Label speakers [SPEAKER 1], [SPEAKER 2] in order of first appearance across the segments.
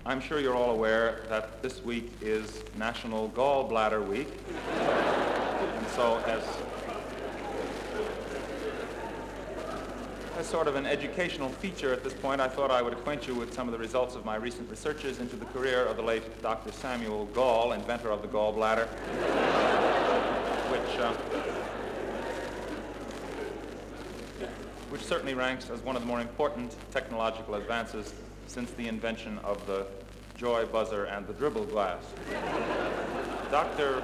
[SPEAKER 1] I'm sure you're all aware that this week is National Gallbladder Week. And so as sort of an educational feature at this point, I thought I would acquaint you with some of the results of my recent researches into the career of the late Dr. Samuel Gall, inventor of the gallbladder, which certainly ranks as one of the more important technological advances since the invention of the joy buzzer and the dribble glass. Dr.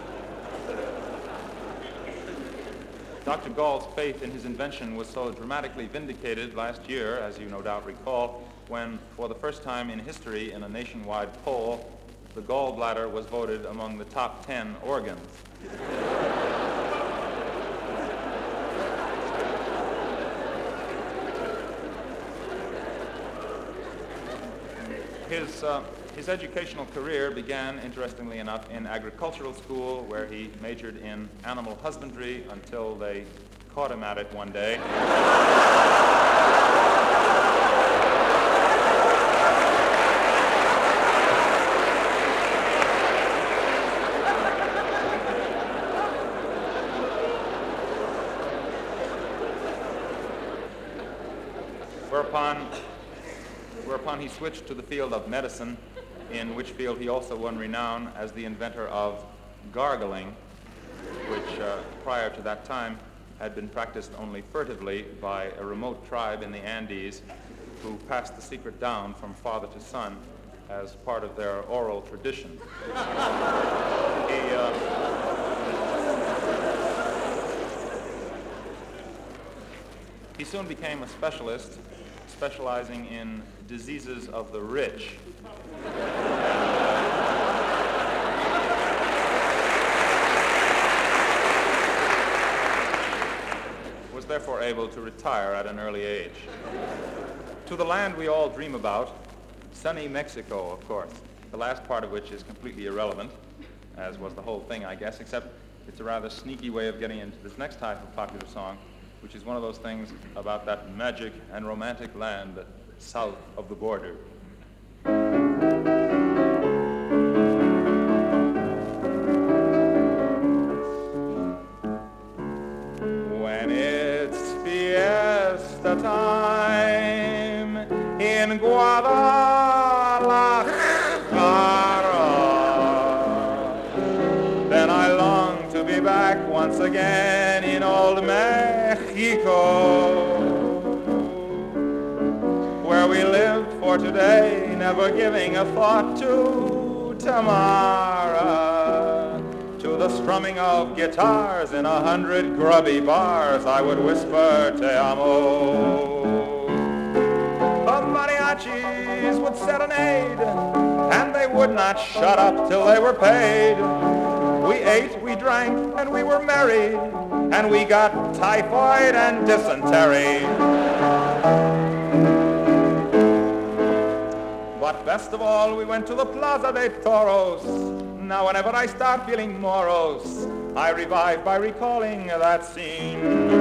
[SPEAKER 1] Gall's faith in his invention was so dramatically vindicated last year, as you no doubt recall, when, for the first time in history in a nationwide poll, the gallbladder was voted among the top 10 organs. His educational career began, interestingly enough, in agricultural school, where he majored in animal husbandry until they caught him at it one day. Whereupon he switched to the field of medicine, in which field he also won renown as the inventor of gargling, which prior to that time had been practiced only furtively by a remote tribe in the Andes who passed the secret down from father to son as part of their oral tradition. He soon became a specialist, specializing in diseases of the rich. Was therefore able to retire at an early age. To the land we all dream about, sunny Mexico, of course, the last part of which is completely irrelevant, as was the whole thing, I guess, except it's a rather sneaky way of getting into this next type of popular song, which is one of those things about that magic and romantic land south of the border. When it's fiesta time in Guadalajara, then I long to be back once again in old Mexico, where we live for today, never giving a thought to tomorrow. To the strumming of guitars in 100 grubby bars, I would whisper te amo. The mariachis would serenade, and they would not shut up till they were paid. We ate, we drank, and we were merry, and we got typhoid and dysentery. But best of all, we went to the Plaza de Toros. Now whenever I start feeling morose, I revive by recalling that scene.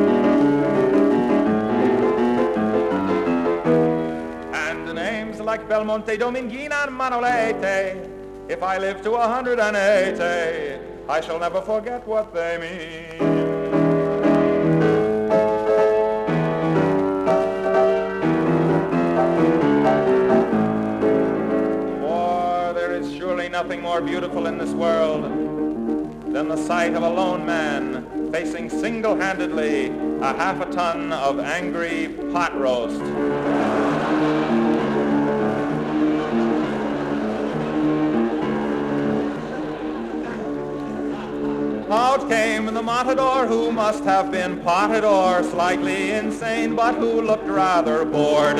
[SPEAKER 1] And names like Belmonte, Dominguina, and Manolete, if I live to 180, I shall never forget what they mean. Nothing more beautiful in this world than the sight of a lone man facing single-handedly a half a ton of angry pot roast. Out came the matador, who must have been potted or slightly insane, but who looked rather bored.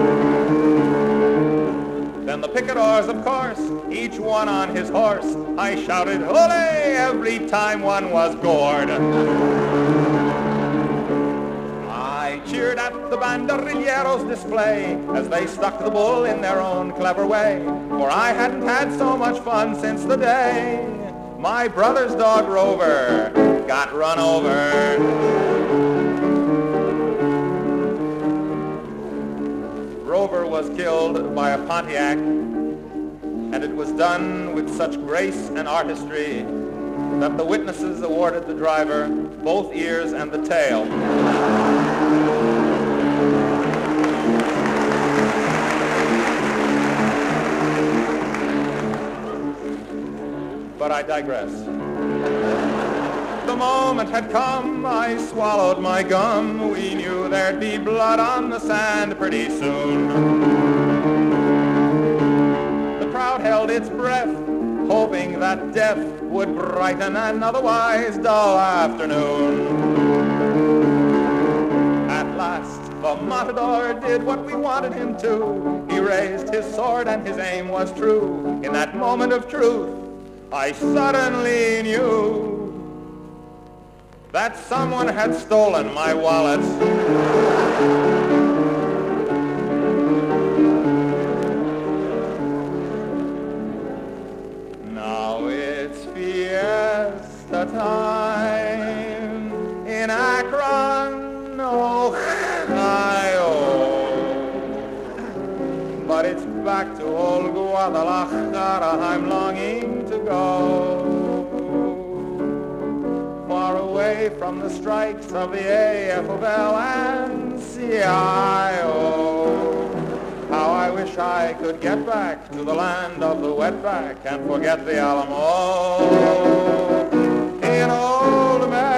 [SPEAKER 1] Then the picadors, of course, each one on his horse. I shouted, ole, every time one was gored. I cheered at the banderilleros' display as they stuck the bull in their own clever way, for I hadn't had so much fun since the day my brother's dog Rover got run over. Rover was killed by a Pontiac and it was done with such grace and artistry that the witnesses awarded the driver both ears and the tail. But I digress. The moment had come, I swallowed my gum. We knew there'd be blood on the sand pretty soon. The crowd held its breath, hoping that death would brighten an otherwise dull afternoon. At last, the matador did what we wanted him to. He raised his sword and his aim was true. In that moment of truth, I suddenly knew that someone had stolen my wallet. Now it's fiesta time in Akron, Ohio. But it's back to old Guadalajara I'm longing to go. Far away from the strikes of the AFL and CIO. How I wish I could get back to the land of the wetback and forget the Alamo. In old America.